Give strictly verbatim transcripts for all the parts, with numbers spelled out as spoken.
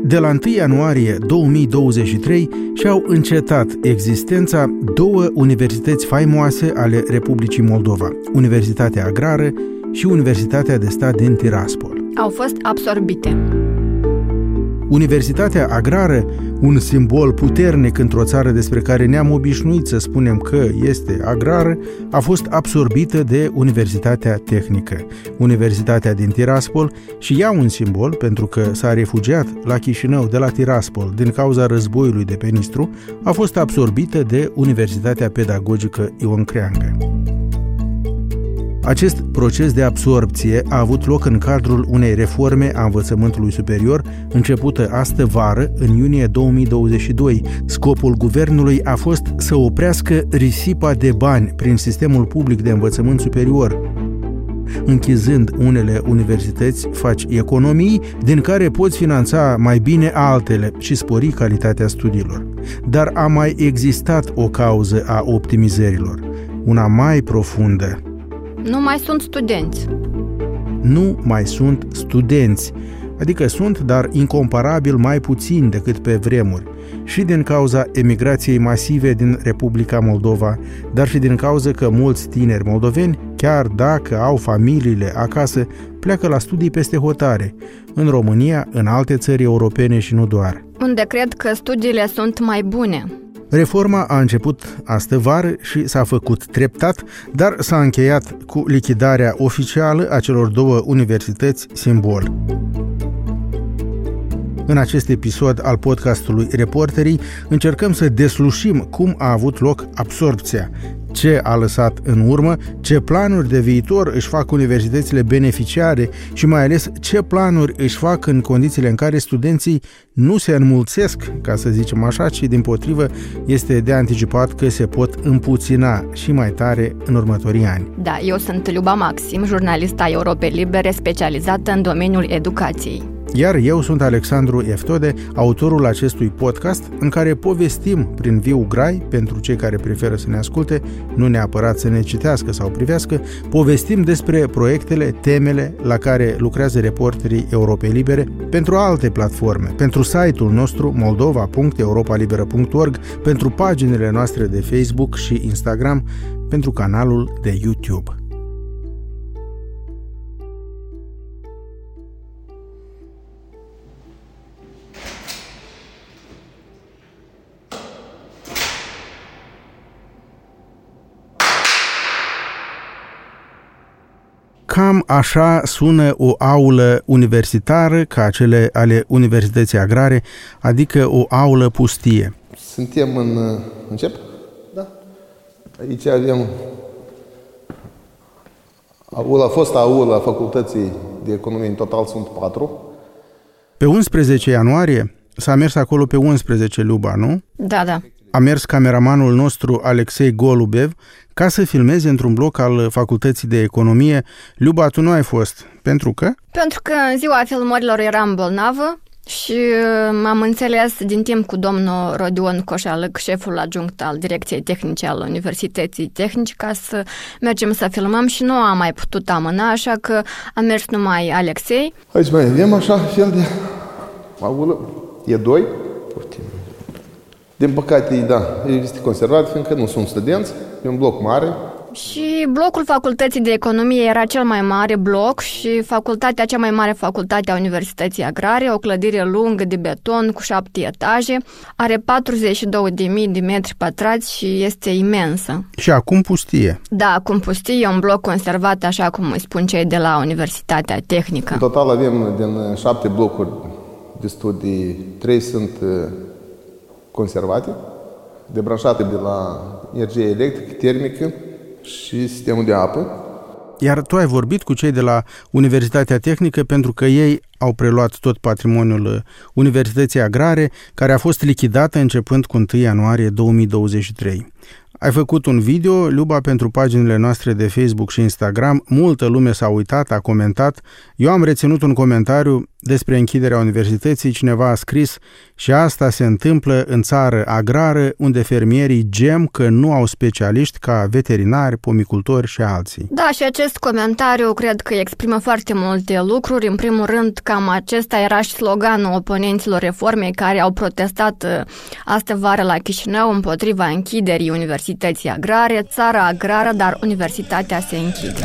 De la întâi ianuarie două mii douăzeci și trei și-au încetat existența două universități faimoase ale Republicii Moldova, Universitatea Agrară și Universitatea de Stat din Tiraspol. Au fost absorbite. Universitatea Agrară, un simbol puternic într-o țară despre care ne-am obișnuit să spunem că este agrară, a fost absorbită de Universitatea Tehnică. Universitatea din Tiraspol, și ea un simbol pentru că s-a refugiat la Chișinău de la Tiraspol din cauza războiului de pe Nistru, a fost absorbită de Universitatea Pedagogică Ion Creangă. Acest proces de absorbție a avut loc în cadrul unei reforme a învățământului superior, începută astă vară, în iunie două mii douăzeci și doi. Scopul guvernului a fost să oprească risipa de bani prin sistemul public de învățământ superior. Închizând unele universități, faci economii din care poți finanța mai bine altele și spori calitatea studiilor. Dar a mai existat o cauză a optimizărilor, una mai profundă. Nu mai sunt studenți. Nu mai sunt studenți, adică sunt, dar incomparabil mai puțini decât pe vremuri, și din cauza emigrației masive din Republica Moldova, dar și din cauza că mulți tineri moldoveni, chiar dacă au familiile acasă, pleacă la studii peste hotare, în România, în alte țări europene și nu doar. Unde cred că studiile sunt mai bune. Reforma a început astă vară și s-a făcut treptat, dar s-a încheiat cu lichidarea oficială a celor două universități simbol. În acest episod al podcastului Reporterii încercăm să deslușim cum a avut loc absorbția, ce a lăsat în urmă, ce planuri de viitor își fac universitățile beneficiare și mai ales ce planuri își fac în condițiile în care studenții nu se înmulțesc, ca să zicem așa, ci dimpotrivă este de anticipat că se pot împuțina și mai tare în următorii ani. Da, eu sunt Luba Maxim, jurnalista Europe Libere specializată în domeniul educației. Iar eu sunt Alexandru Eftode, autorul acestui podcast, în care povestim prin viu grai, pentru cei care preferă să ne asculte, nu neapărat să ne citească sau privească, povestim despre proiectele, temele la care lucrează reporterii Europe Libere pentru alte platforme, pentru site-ul nostru moldova punct europa liberă punct org, pentru paginile noastre de Facebook și Instagram, pentru canalul de YouTube. Cam așa sună o aulă universitară ca cele ale Universității Agrare, adică o aulă pustie. Suntem în... Încep? Da. Aici avem aula, fosta aulă a Facultății de Economie, în total sunt patru. Pe unsprezece ianuarie s-a mers acolo pe unsprezece, Luba, nu? Da, da. A mers cameramanul nostru Alexei Golubev ca să filmeze într-un bloc al Facultății de Economie. Luba, tu nu ai fost. Pentru că? Pentru că în ziua filmărilor eram bolnavă și m-am înțeles din timp cu domnul Rodion Coșalăc, șeful adjunct al Direcției Tehnice al Universității Tehnice, ca să mergem să filmăm și nu am mai putut amâna, așa că a mers numai Alexei. Aici mai avem așa fel de aulă. E doi. Din păcate, da, este conservat, fiindcă nu sunt studenți, e un bloc mare. Și blocul Facultății de Economie era cel mai mare bloc și facultatea, cea mai mare facultate a Universității Agrare, o clădire lungă de beton cu șapte etaje, are patruzeci și două de mii de metri pătrați și este imensă. Și acum pustie. Da, acum pustie, e un bloc conservat, așa cum îi spun cei de la Universitatea Tehnică. În total avem din șapte blocuri de studii, trei sunt conservate, debranșate de la energie electrică, termică și sistemul de apă. Iar tu ai vorbit cu cei de la Universitatea Tehnică pentru că ei au preluat tot patrimoniul Universității Agrare, care a fost lichidată începând cu întâi ianuarie două mii douăzeci și trei. Ai făcut un video, Luba, pentru paginile noastre de Facebook și Instagram. Multă lume s-a uitat, a comentat. Eu am reținut un comentariu despre închiderea universității. Cineva a scris: și asta se întâmplă în țară agrară, unde fermierii gem că nu au specialiști ca veterinari, pomicultori și alții. Da, și acest comentariu cred că exprimă foarte multe lucruri. În primul rând, cam acesta era și sloganul oponenților reformei care au protestat astă vară la Chișinău împotriva închiderii universității agrare. Țara agrară, dar universitatea se închide.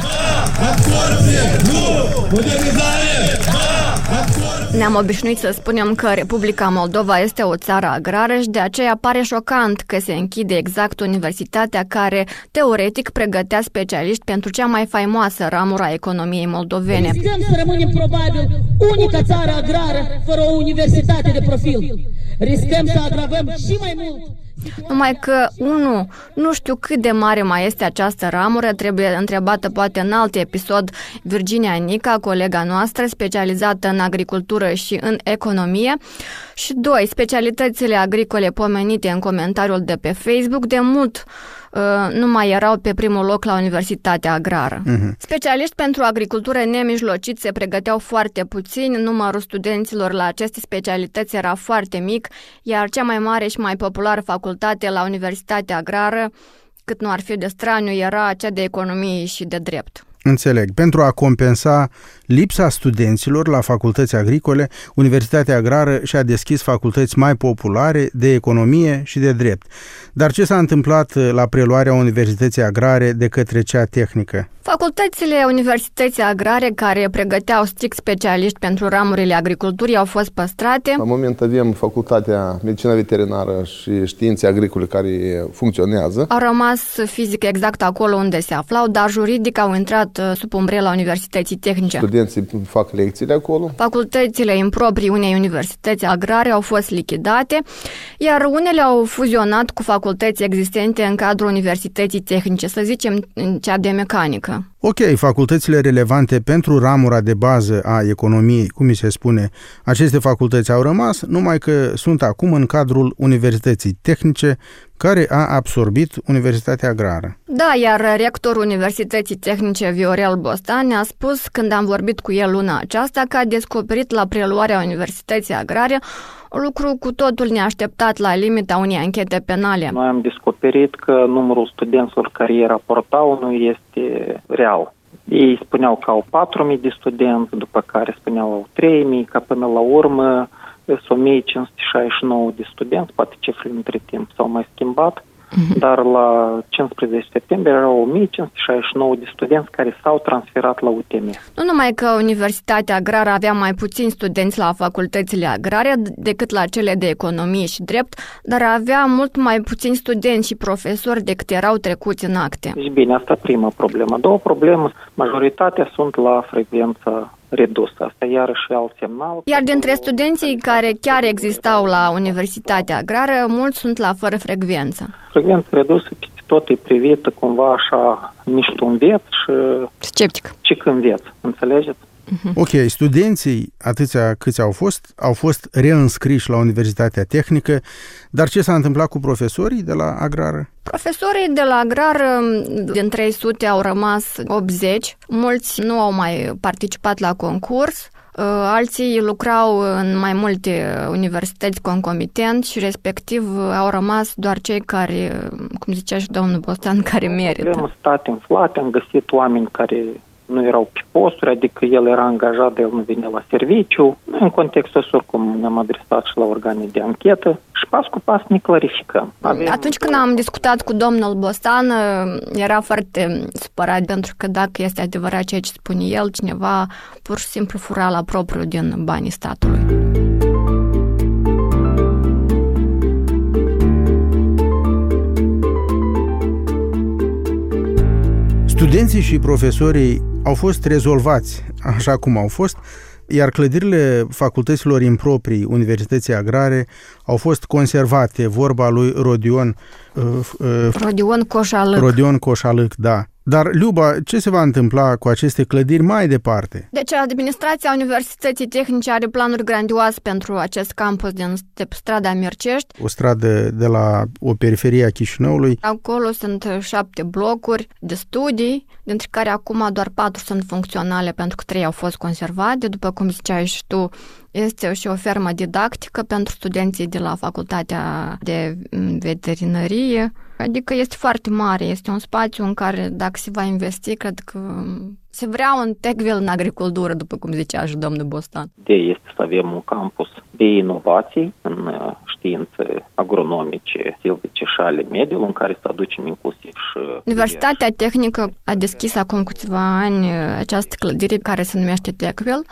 Ne-am obișnuit să spunem că Republica Moldova este o țară agrară și de aceea pare șocant că se închide exact universitatea care, teoretic, pregătea specialiști pentru cea mai faimoasă ramură a economiei moldovene. Riscăm să rămânem probabil unica țară agrară fără o universitate de profil. Riscăm să agravăm și mai mult. Numai că, unu, nu știu cât de mare mai este această ramură, trebuie întrebată poate în alt episod Virginia Nica, colega noastră, specializată în agricultură și în economie. Și doi, specialitățile agricole pomenite în comentariul de pe Facebook de mult uh, nu mai erau pe primul loc la Universitatea Agrară. Uh-huh. Specialiști pentru agricultură nemijlociți se pregăteau foarte puțini, numărul studenților la aceste specialități era foarte mic, iar cea mai mare și mai populară facultate la Universitatea Agrară, cât nu ar fi de straniu, era cea de economie și de drept. Înțeleg. Pentru a compensa lipsa studenților la facultăți agricole, Universitatea Agrară și-a deschis facultăți mai populare de economie și de drept. Dar ce s-a întâmplat la preluarea Universității Agrare de către cea tehnică? Facultățile Universității Agrare, care pregăteau strict specialiști pentru ramurile agriculturii, au fost păstrate. La moment avem Facultatea Medicină Veterinară și Științe Agricole care funcționează. Au rămas fizic exact acolo unde se aflau, dar juridic au intrat sub umbrela Universității Tehnice. Studenții fac lecțiile acolo. Facultățile improprii unei universități agrare au fost lichidate, iar unele au fuzionat cu facultăți existente în cadrul Universității Tehnice, să zicem cea de mecanică. Ok, facultățile relevante pentru ramura de bază a economiei, cum mi se spune, aceste facultăți au rămas, numai că sunt acum în cadrul Universității Tehnice, care a absorbit Universitatea Agrară. Da, iar rectorul Universității Tehnice, Viorel Bostan, ne-a spus, când am vorbit cu el luna aceasta, că a descoperit la preluarea Universității Agrare un lucru cu totul neașteptat la limita unei anchete penale. Noi am descoperit că numărul studenților care îi raportau nu este real. Ei spuneau că au patru mii de studenți, după care spuneau au trei mii, ca până la urmă sunt o mie cinci sute șaizeci și nouă de studenți, poate cifrele între timp s-au mai schimbat, uh-huh. dar la cincisprezece septembrie erau o mie cinci sute șaizeci și nouă de studenți care s-au transferat la U T M. Nu numai că Universitatea Agrară avea mai puțini studenți la facultățile agrare decât la cele de economie și drept, dar avea mult mai puțini studenți și profesori decât erau trecuți în acte. Deci bine, asta prima problemă. Două probleme, majoritatea sunt la frecvență redusă. Asta iarăși e alt semnal. Iar dintre studenții care chiar existau la Universitatea Agrară, mulți sunt la fără frecvență. Frecvență redusă peste tot e privită cumva așa niște înveț și... Sceptic. Și când înveț, înțelegeți? Uh-huh. Ok, studenții, atâția câți au fost, au fost reînscriși la Universitatea Tehnică, dar ce s-a întâmplat cu profesorii de la Agrară? Profesorii de la Agrară, din trei sute au rămas optzeci, mulți nu au mai participat la concurs, alții lucrau în mai multe universități concomitent și respectiv au rămas doar cei care, cum zicea și domnul Bostan, care merită. Avem stat inflate, am găsit oameni care nu erau pe posturi, adică el era angajat, de el nu venea la serviciu. În contextul ăsta, oricum, ne-am adresat și la organe de anchetă și pas cu pas ne clarificăm. Avem... Atunci când am discutat cu domnul Bostan, era foarte supărat, pentru că dacă este adevărat ceea ce spune el, cineva pur și simplu fura la propriu din banii statului. Studenții și profesorii au fost rezolvați așa cum au fost, iar clădirile facultăților improprii Universității Agrare au fost conservate, vorba lui Rodion uh, uh, Rodion Coșalâc. Rodion Coșalâc, da. Dar, Luba, ce se va întâmpla cu aceste clădiri mai departe? Deci, administrația Universității Tehnice are planuri grandioase pentru acest campus din strada Mircești. O stradă de la o periferie a Chișinăului. Acolo sunt șapte blocuri de studii, dintre care acum doar patru sunt funcționale pentru că trei au fost conservate. După cum ziceai și tu, este și o fermă didactică pentru studenții de la Facultatea de Veterinărie. Adică este foarte mare, este un spațiu în care, dacă se va investi, cred că se vrea un Techville în agricultură, după cum zicea și domnul Bostan. Ideea este să avem un campus de inovații în științe agronomice, silvice și ale mediului, în care să aducem inclusiv și... Universitatea Tehnică a deschis acum câțiva ani această clădire care se numește Techville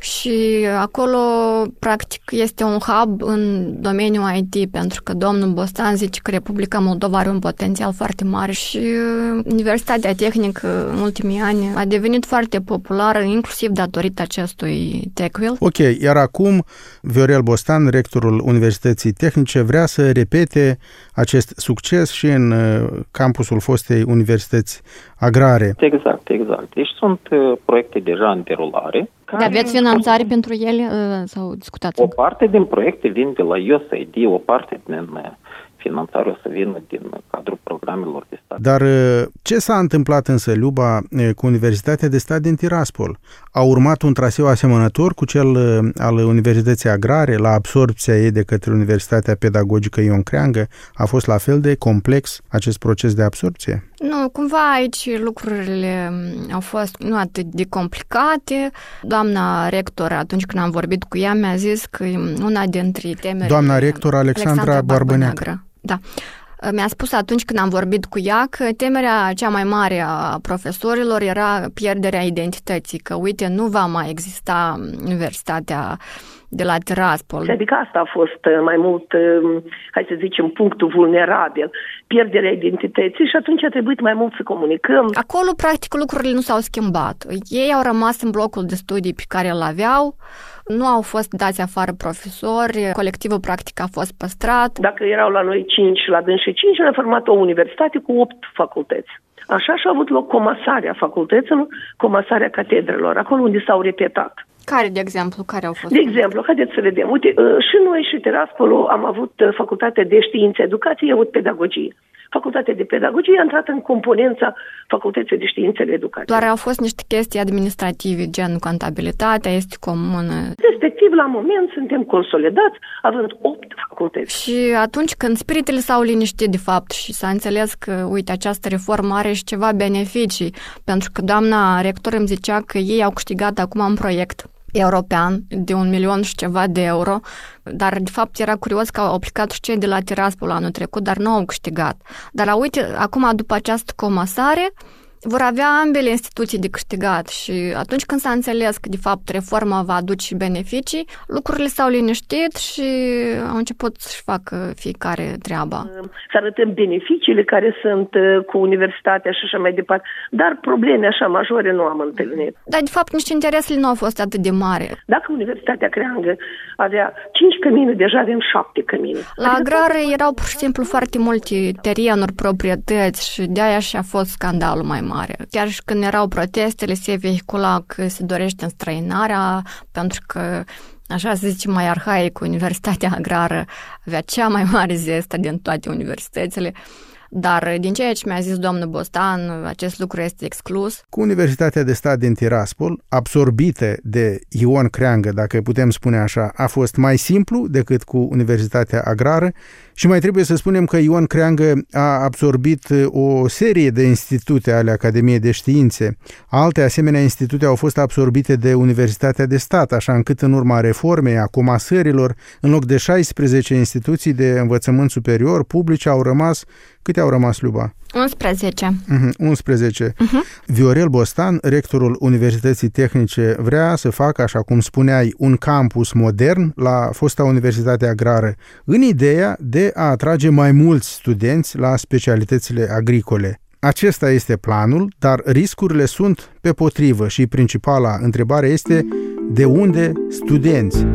și acolo, practic, este un hub în domeniul I T, pentru că domnul Bostan zice că Republica Moldova are un potențial foarte mare și Universitatea Tehnică în ultimii ani a devenit foarte populară, inclusiv datorită acestui Techville. Ok, iar acum Viorel Bostan, rectorul Universității Tehnice, vrea să repete acest succes și în campusul fostei Universități Agrare. Exact, exact. Deci sunt proiecte deja în derulare. Dar aveți finanțare pentru ele sau discutați? O parte din proiecte vin de la U S A I D, o parte din finanțare o să vină din cadrul programelor de stat. Dar ce s-a întâmplat însă, Luba, cu Universitatea de Stat din Tiraspol? A urmat un traseu asemănător cu cel al Universității Agrare la absorbția ei de către Universitatea Pedagogică Ion Creangă? A fost la fel de complex acest proces de absorbție? Nu, cumva aici lucrurile au fost nu atât de complicate. Doamna rector, atunci când am vorbit cu ea, mi-a zis că una dintre temerile... Doamna rector Alexandra, Alexandra Barbăneacă. Da. Mi-a spus atunci când am vorbit cu ea că temerea cea mai mare a profesorilor era pierderea identității, că uite, nu va mai exista Universitatea de la Tiraspol. Adică asta a fost mai mult, hai să zicem, punctul vulnerabil, pierderea identității și atunci a trebuit mai mult să comunicăm. Acolo, practic, lucrurile nu s-au schimbat. Ei au rămas în blocul de studii pe care îl aveau, nu au fost dați afară profesori, colectivul practic a fost păstrat. Dacă erau la noi cinci, la dânsii cinci, ne-a format o universitate cu opt facultăți. Așa și-a avut loc comasarea facultăților, comasarea catedrelor, acolo unde s-au repetat. Care, de exemplu, care au fost? De exemplu, haideți să vedem. Uite, și noi și Tiraspolul am avut facultatea de științe educație, avut pedagogie. Facultatea de pedagogie a intrat în componența facultății de științele educației. Doar au fost niște chestii administrative, gen contabilitatea este comună. Respectiv, la moment, suntem consolidați, având opt facultăți. Și atunci când spiritele s-au liniștit, de fapt, și s-a înțeles că, uite, această reformă are și ceva beneficii, pentru că doamna rector îmi zicea că ei au câștigat acum un proiect european de un milion și ceva de euro, dar de fapt era curios că au aplicat și cei de la Tiraspol anul trecut, dar nu au câștigat. Dar uite, acum după această comasare vor avea ambele instituții de câștigat și atunci când s-a înțeles că de fapt reforma va aduce beneficii, lucrurile s-au liniștit și au început să-și facă fiecare treaba. Să arătăm beneficiile care sunt cu universitatea și așa mai departe, dar probleme așa majore nu am întâlnit. Dar de fapt nici interesele nu au fost atât de mari. Dacă Universitatea Creangă avea cinci cămine, deja avem șapte cămine. La agrare erau pur și simplu foarte multe terenuri, proprietăți și de-aia și a fost scandalul mai mare. Chiar și când erau protestele, se vehicula că se dorește înstrăinarea, pentru că, așa se zice mai arhaic, Universitatea Agrară avea cea mai mare zestă din toate universitățile. Dar din ceea ce mi-a zis domnul Bostan, acest lucru este exclus. Cu Universitatea de Stat din Tiraspol, absorbită de Ion Creangă, dacă putem spune așa, a fost mai simplu decât cu Universitatea Agrară și mai trebuie să spunem că Ion Creangă a absorbit o serie de institute ale Academiei de Științe. Alte asemenea institute au fost absorbite de Universitatea de Stat, așa încât în urma reformei, a comasărilor, în loc de șaisprezece instituții de învățământ superior publice au rămas. Câte au rămas, Luba? unsprezece. Uh-huh, unsprezece. Uh-huh. Viorel Bostan, rectorul Universității Tehnice, vrea să facă, așa cum spuneai, un campus modern la fosta Universitate Agrară, în ideea de a atrage mai mulți studenți la specialitățile agricole. Acesta este planul, dar riscurile sunt pe potrivă și principala întrebare este de unde studenți?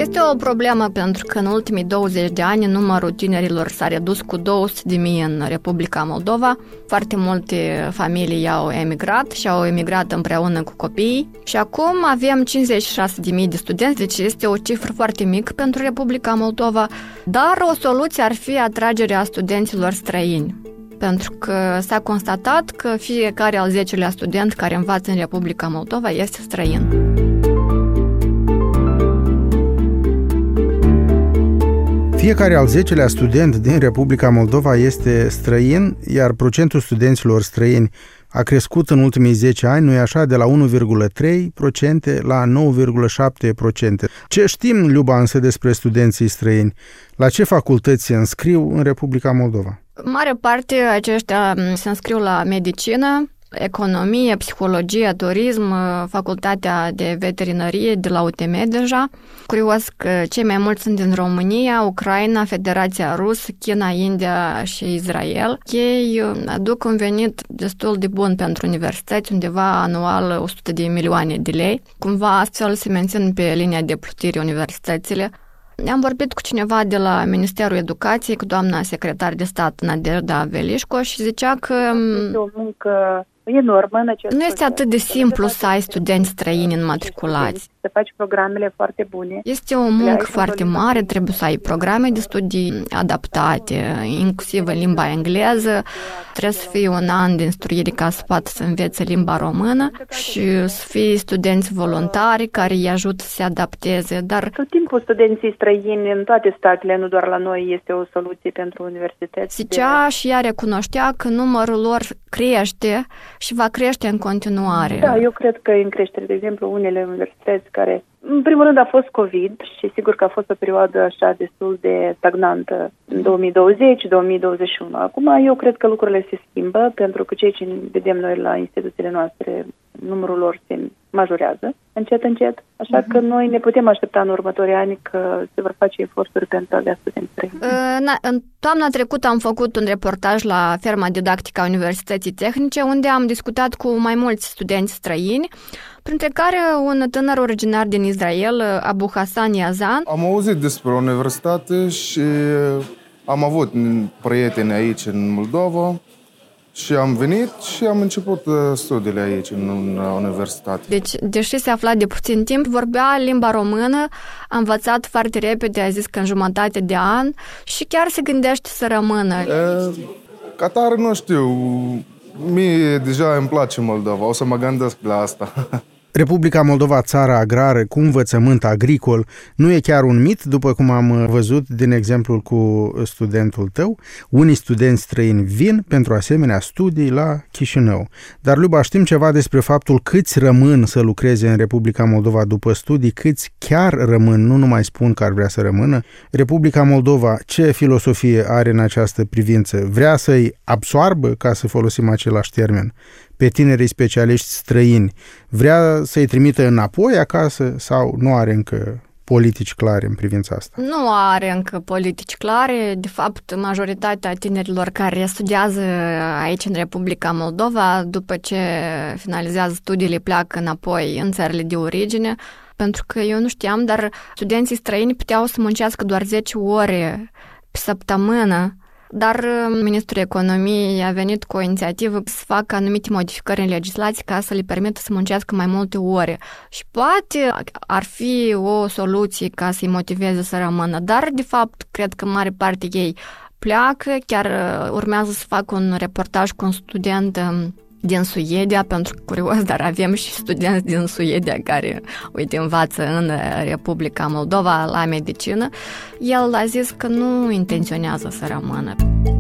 Este o problemă pentru că în ultimii douăzeci de ani numărul tinerilor s-a redus cu două sute de mii în Republica Moldova. Foarte multe familii au emigrat și au emigrat împreună cu copiii și acum avem cincizeci și șase de mii de studenți, deci este o cifră foarte mică pentru Republica Moldova, dar o soluție ar fi atragerea studenților străini. Pentru că s-a constatat că fiecare al zecelea student care învață în Republica Moldova este străin. Fiecare al zecelea student din Republica Moldova este străin, iar procentul studenților străini a crescut în ultimii zece ani, nu-i așa, de la unu virgulă trei la sută la nouă virgulă șapte la sută. Ce știm, Liuba, însă despre studenții străini? La ce facultăți se înscriu în Republica Moldova? Mare parte aceștia se înscriu la medicină, economie, psihologie, turism, facultatea de veterinărie de la U T M deja. Curios că cei mai mulți sunt din România, Ucraina, Federația Rusă, China, India și Israel. Ei aduc un venit destul de bun pentru universități, undeva anual o sută de milioane de lei. Cumva astfel se mențin pe linia de plutire universitățile. Am vorbit cu cineva de la Ministerul Educației, cu doamna secretar de stat Nadejda Velișco și zicea că este o muncă enormă în acest nu este atât de simplu să ai studenți străini înmatriculați. Să faci programele foarte bune. Este o muncă foarte mare, trebuie să ai programe de studii adaptate, inclusiv în limba engleză, trebuie să fii un an de instruire ca să poată să învețe limba română și să fii studenți voluntari care îi ajută să se adapteze. Dar tot timpul studenții străini în toate statele, nu doar la noi, este o soluție pentru universități. Zicea de... și ea recunoștea că numărul lor crește și va crește în continuare. Da, eu cred că în creștere, de exemplu, unele universități care, în primul rând, a fost COVID și sigur că a fost o perioadă așa destul de stagnantă în două mii douăzeci două mii douăzeci și unu. Acum eu cred că lucrurile se schimbă pentru că ceea ce vedem noi la instituțiile noastre, numărul lor se majorează încet, încet. Așa că noi ne putem aștepta în următorii ani că se vor face eforturi pentru a avea studenți străini. În toamna trecută am făcut un reportaj la ferma didactică a Universității Tehnice, unde am discutat cu mai mulți studenți străini, printre care un tânăr originar din Israel, Abu Hassan Yazan. Am auzit despre universitate și am avut prieteni aici în Moldova și am venit și am început studiile aici în universitate. Deci, deși se afla de puțin timp, vorbea limba română, a învățat foarte repede, a zis că în jumătate de an și chiar se gândește să rămână. E, ca tare nu știu, mie deja îmi place Moldova, o să mă gândesc la asta. Republica Moldova, țara agrară cu învățământ agricol, nu e chiar un mit, după cum am văzut din exemplul cu studentul tău. Unii studenți străini vin pentru asemenea studii la Chișinău. Dar, Luba, știm ceva despre faptul câți rămân să lucreze în Republica Moldova după studii, câți chiar rămân, nu numai spun că ar vrea să rămână. Republica Moldova, ce filosofie are în această privință? Vrea să-i absoarbă, ca să folosim același termen, pe tinerii specialiști străini? Vrea să-i trimită înapoi acasă sau nu are încă politici clare în privința asta? Nu are încă politici clare. De fapt, majoritatea tinerilor care studiază aici în Republica Moldova, după ce finalizează studiile, pleacă înapoi în țările de origine. Pentru că eu nu știam, dar studenții străini puteau să muncească doar zece ore pe săptămână. Dar Ministrul Economiei a venit cu o inițiativă să facă anumite modificări în legislație ca să le permită să muncească mai multe ore. Și poate ar fi o soluție ca să-i motiveze să rămână, dar de fapt cred că mare parte ei pleacă. Chiar urmează să fac un reportaj cu un student din Suedia, pentru că curios, dar avem și studenți din Suedia care, uite, învață în Republica Moldova la medicină. El a zis că nu intenționează să rămână.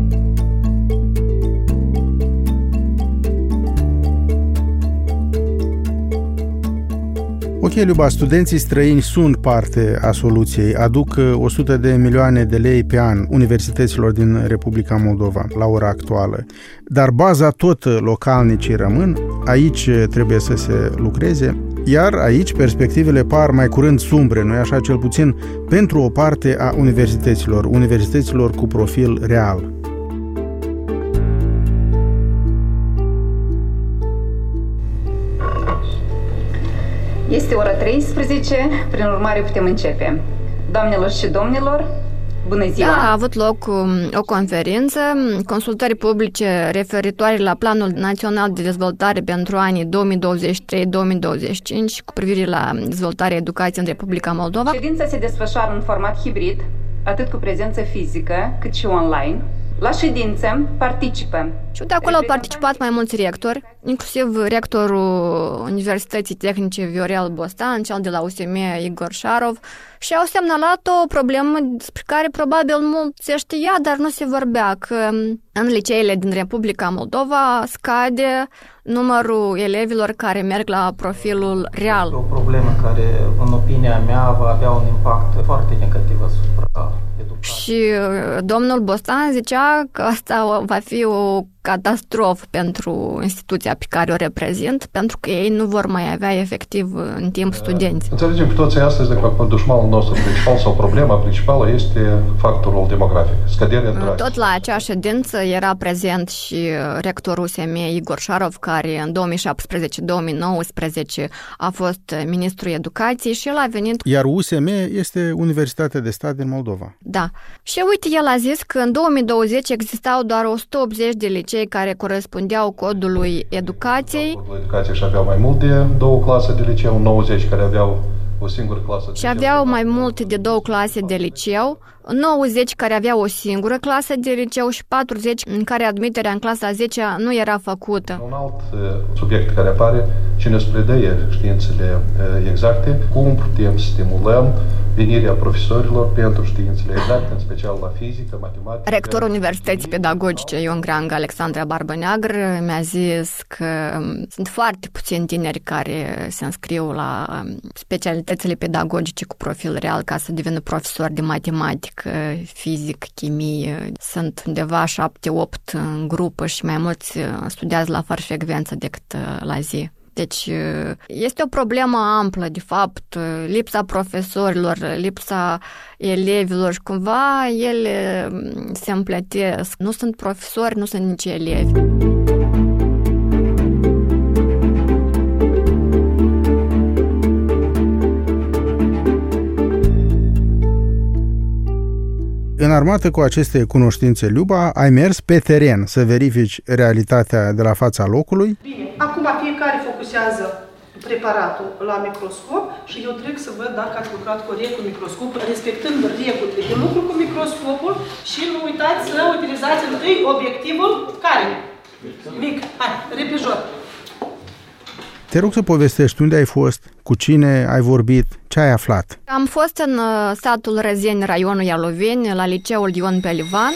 Ok, Luba, studenții străini sunt parte a soluției, aduc o sută de milioane de lei pe an universităților din Republica Moldova la ora actuală, dar baza tot localnicii rămân, aici trebuie să se lucreze, iar aici perspectivele par mai curând sumbre, nu-i așa, cel puțin pentru o parte a universităților, universităților cu profil real. Este ora treisprezece, prin urmare putem începe. Doamnelor și domnilor, bună ziua! Da, a avut loc o conferință, consultări publice referitoare la Planul Național de Dezvoltare pentru anii două mii douăzeci și trei două mii douăzeci și cinci cu privire la dezvoltarea educației în Republica Moldova. Ședința se desfășoară în format hibrid, atât cu prezență fizică cât și online. La ședință participă. Și de acolo au participat mai mulți rectori, inclusiv rectorul Universității Tehnice Viorel Bostan, cel de la U S M Igor Șarov, și au semnalat o problemă despre care probabil mulți se știa, dar nu se vorbea, că în liceele din Republica Moldova scade numărul elevilor care merg la profilul real. O problemă care, în opinia mea, va avea un impact foarte negativ asupra educației. Și domnul Bostan zicea că asta va fi o catastrofă pentru instituția pe care o reprezint, pentru că ei nu vor mai avea efectiv în timp studenți. Înțelegem cu toții astăzi că dușmanul nostru principal sau problema principală este factorul demografic, scăderea drastică. Tot la acea ședință era prezent și rectorul U S M Igor Șarov, care în două mii șaptesprezece două mii nouăsprezece a fost ministrul educației și el a venit... Iar U S M este Universitatea de Stat din Moldova. Da. Și uite, el a zis că în două mii douăzeci existau doar o sută optzeci de licee care corespundeau codului educației. Codul educației și aveau mai mult de două clase de liceu, nouăzeci care aveau o singură clasă de și aveau mai mult de două clase de liceu, nouăzeci care aveau o singură clasă de liceu și patruzeci în care admiterea în clasa a zecea nu era făcută. Un alt subiect care apare, cine îți predă științele exacte, cum putem să stimulăm venirea profesorilor pentru științele exacte, în special la fizică, matematică. Rectorul Universității Pedagogice Ion Greangă, Alexandra Barbăneagră, mi-a zis că sunt foarte puțini tineri care se înscriu la specialitățile pedagogice cu profil real ca să devină profesori de matematică, fizică, chimie. Sunt undeva șapte opt în grupă și mai mulți studiază la fără frecvență decât la zi. Deci este o problemă amplă, de fapt, lipsa profesorilor, lipsa elevilor și cumva ele se împletesc. Nu sunt profesori, nu sunt nici elevi. Înarmată cu aceste cunoștințe, Luba, ai mers pe teren să verifici realitatea de la fața locului? Bine, acum fiecare focusează preparatul la microscop și eu trec să văd dacă ați lucrat corect cu microscop, respectând regulile de lucru cu microscopul și nu uitați să utilizați întâi obiectivul care? Mic. Hai, repijor. Te rog să povestești unde ai fost, cu cine ai vorbit, ce ai aflat. Am fost în satul Răzeni, raionul Ialoveni, la liceul Ion Pelivan.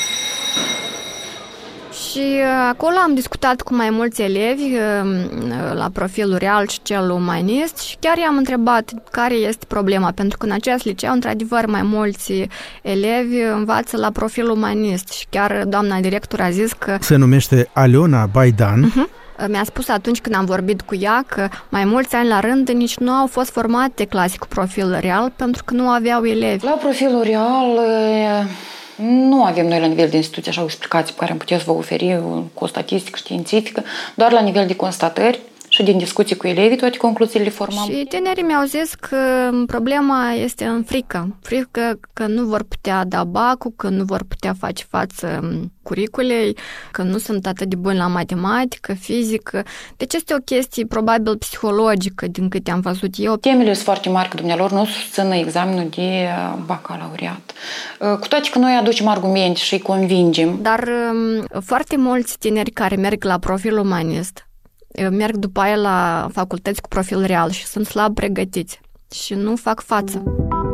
Și acolo am discutat cu mai mulți elevi la profilul real și cel umanist și chiar i-am întrebat care este problema, pentru că în acest liceu, într-adevăr, mai mulți elevi învață la profilul umanist și chiar doamna director a zis că... Se numește Aliona Baidan. Uh-huh. Mi-a spus atunci când am vorbit cu ea că mai mulți ani la rând nici nu au fost formate clase cu profil real pentru că nu aveau elevi. La profilul real nu avem noi la nivel de instituție așa o explicație pe care am putea să vă oferi cu o statistică științifică, doar la nivel de constatări și din discuții cu elevii toate concluziile formam. Și tinerii mi-au zis că problema este în frică. Frică că nu vor putea da bacul, că nu vor putea face față curiculei, că nu sunt atât de buni la matematică, fizică. Deci este o chestie probabil psihologică din câte am văzut eu. Temele sunt foarte mari că dumnealor nu susțină examenul de bacalaureat. Cu toate că noi aducem argumente și îi convingem. Dar foarte mulți tineri care merg la profil umanist merg după aia la facultăți cu profil real și sunt slab pregătiți și nu fac față.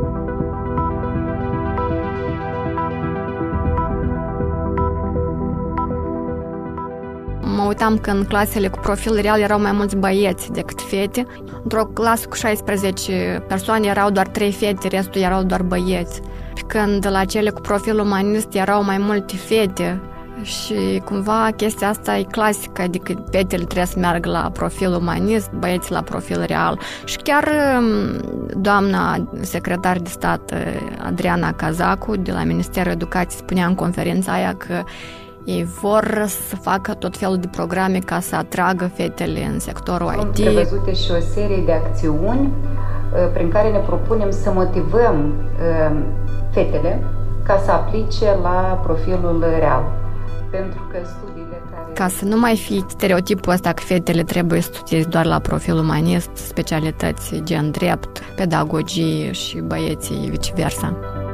Mă uitam că în clasele cu profil real erau mai mulți băieți decât fete. Într-o clasă cu șaisprezece persoane erau doar trei fete, restul erau doar băieți. Când la cele cu profil umanist erau mai multe fete, și cumva chestia asta e clasică, adică fetele trebuie să meargă la profil umanist, băieții la profil real. Și chiar doamna secretar de stat Adriana Cazacu de la Ministerul Educației spunea în conferința aia că Ei vor să facă tot felul de programe ca să atragă fetele în sectorul I T. Sunt prevăzute și o serie de acțiuni prin care ne propunem să motivăm fetele ca să aplice la profilul real. Pentru că studiile care... Ca să nu mai fie stereotipul ăsta că fetele trebuie să studieze doar la profil umanist, specialități gen drept, pedagogie și băieții viceversa.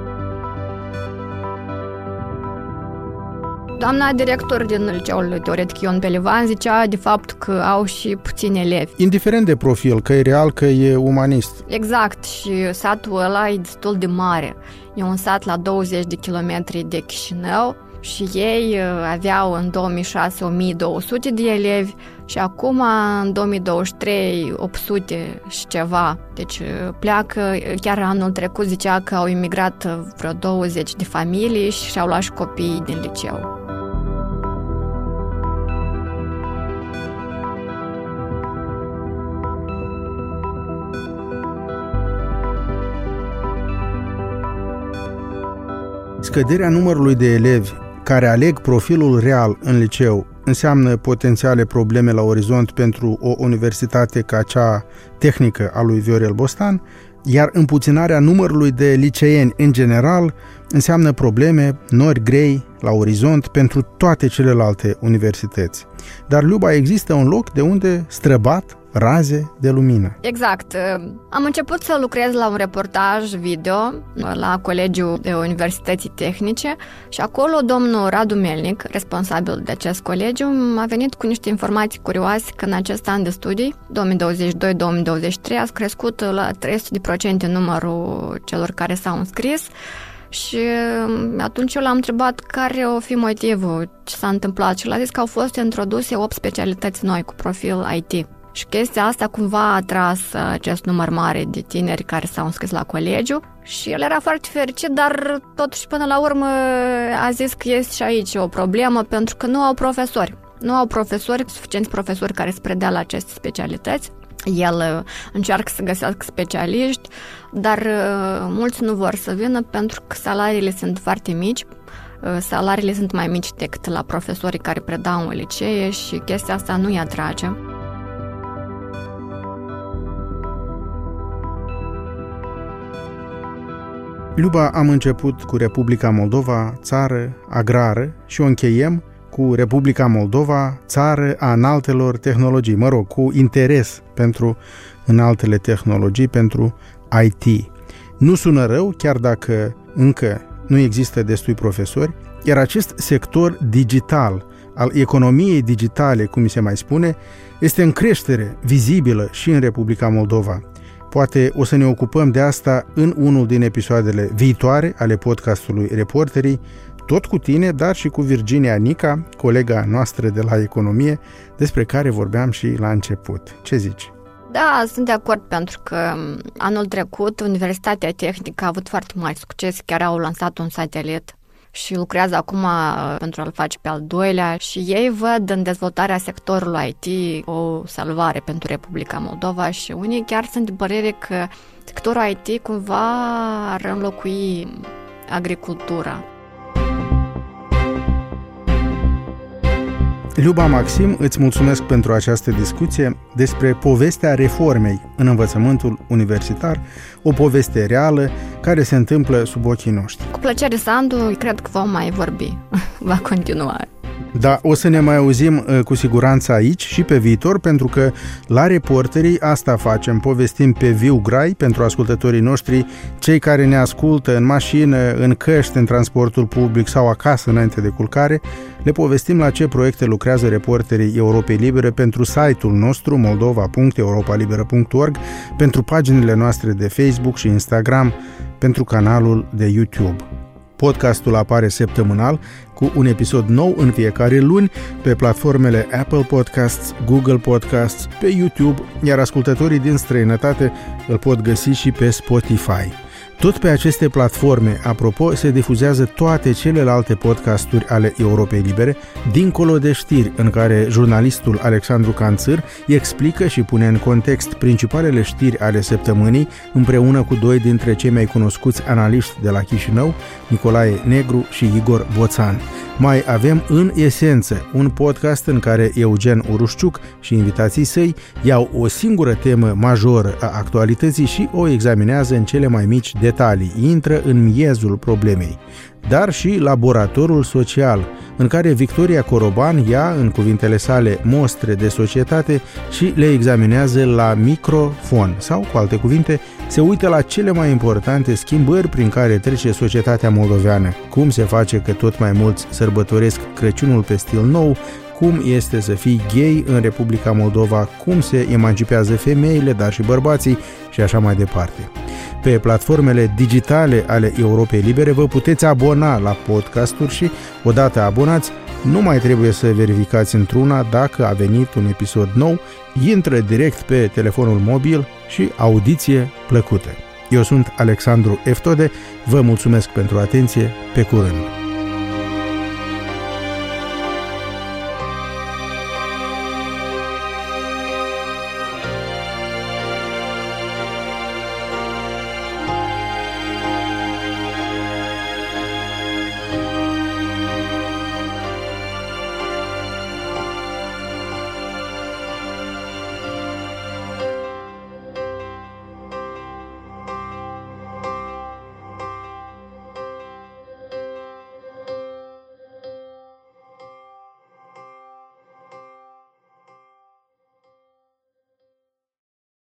Doamna director din liceul teoretic Ion Pelivan zicea de fapt că au și puțini elevi. Indiferent de profil, că e real, că e umanist. Exact, și satul ăla e destul de mare. E un sat la douăzeci de kilometri de Chișinău și ei aveau în două mii șase o mie două sute de elevi și acum în două mii douăzeci și trei opt sute și ceva. Deci pleacă, chiar anul trecut zicea că au imigrat vreo douăzeci de familii și și-au luat și copiii din liceu. Scăderea numărului de elevi care aleg profilul real în liceu înseamnă potențiale probleme la orizont pentru o universitate ca cea tehnică a lui Viorel Bostan, iar împuținarea numărului de liceeni în general înseamnă probleme, nori grei la orizont pentru toate celelalte universități. Dar, Luba, există un loc de unde străbat raze de lumină. Exact. Am început să lucrez la un reportaj video la Colegiul de Universității Tehnice și acolo domnul Radu Melnic, responsabil de acest colegiu, a venit cu niște informații curioase că în acest an de studii, două mii douăzeci și doi două mii douăzeci și trei, a crescut la trei sute la sută numărul celor care s-au înscris. Și atunci eu l-am întrebat care o fi motivul, ce s-a întâmplat și l-a zis că au fost introduse opt specialități noi cu profil I T. Și chestia asta cumva a atras acest număr mare de tineri care s-au înscris la colegiu și el era foarte fericit, dar totuși până la urmă a zis că este și aici o problemă pentru că nu au profesori. Nu au profesori, suficienți profesori care să predea la aceste specialități. El încearcă să găsească specialiști, dar mulți nu vor să vină pentru că salariile sunt foarte mici. Salariile sunt mai mici decât la profesorii care predau în licee și chestia asta nu îi atrage. Luba, am început cu Republica Moldova, țară agrară, și o încheiem cu Republica Moldova, țară a înaltelor tehnologii, mă rog, cu interes pentru înaltele tehnologii, pentru I T. Nu sună rău, chiar dacă încă nu există destui profesori, iar acest sector digital, al economiei digitale, cum se mai spune, este în creștere vizibilă și în Republica Moldova. Poate o să ne ocupăm de asta în unul din episoadele viitoare ale podcastului Reporterii, tot cu tine, dar și cu Virginia Nica, colega noastră de la economie, despre care vorbeam și la început. Ce zici? Da, sunt de acord, pentru că anul trecut Universitatea Tehnică a avut foarte mari succes, chiar au lansat un satelit și lucrează acum pentru a-l face pe al doilea și ei văd în dezvoltarea sectorului I T o salvare pentru Republica Moldova și unii chiar sunt de părere că sectorul I T cumva ar înlocui agricultura. Luba Maxim, îți mulțumesc pentru această discuție despre povestea reformei în învățământul universitar, o poveste reală care se întâmplă sub ochii noștri. Cu plăcere, Sandu, cred că vom mai vorbi. Va continua. Da, o să ne mai auzim cu siguranță aici și pe viitor, pentru că la Reporterii asta facem, povestim pe viu grai pentru ascultătorii noștri, cei care ne ascultă în mașină, în căști, în transportul public sau acasă înainte de culcare, le povestim la ce proiecte lucrează Reporterii Europei Libere pentru site-ul nostru moldova punct europa liberă punct org, pentru paginile noastre de Facebook și Instagram, pentru canalul de YouTube. Podcastul apare săptămânal cu un episod nou în fiecare luni pe platformele Apple Podcasts, Google Podcasts, pe YouTube, iar ascultătorii din străinătate îl pot găsi și pe Spotify. Tot pe aceste platforme, apropo, se difuzează toate celelalte podcasturi ale Europei Libere, dincolo de știri, în care jurnalistul Alexandru Canțâr explică și pune în context principalele știri ale săptămânii, împreună cu doi dintre cei mai cunoscuți analiști de la Chișinău, Nicolae Negru și Igor Boțan. Mai avem În Esență, un podcast în care Eugen Urușciuc și invitații săi iau o singură temă majoră a actualității și o examinează în cele mai mici detalii, intră în miezul problemei. Dar și Laboratorul Social, în care Victoria Coroban ia, în cuvintele sale, mostre de societate și le examinează la microfon, sau, cu alte cuvinte, se uită la cele mai importante schimbări prin care trece societatea moldoveană, cum se face că tot mai mulți sărbătoresc Crăciunul pe stil nou, cum este să fii gay în Republica Moldova, cum se emancipează femeile, dar și bărbații și așa mai departe. Pe platformele digitale ale Europei Libere vă puteți abona la podcasturi și, odată abonați, nu mai trebuie să verificați într-una dacă a venit un episod nou, intră direct pe telefonul mobil și audiție plăcută. Eu sunt Alexandru Eftode, vă mulțumesc pentru atenție, pe curând!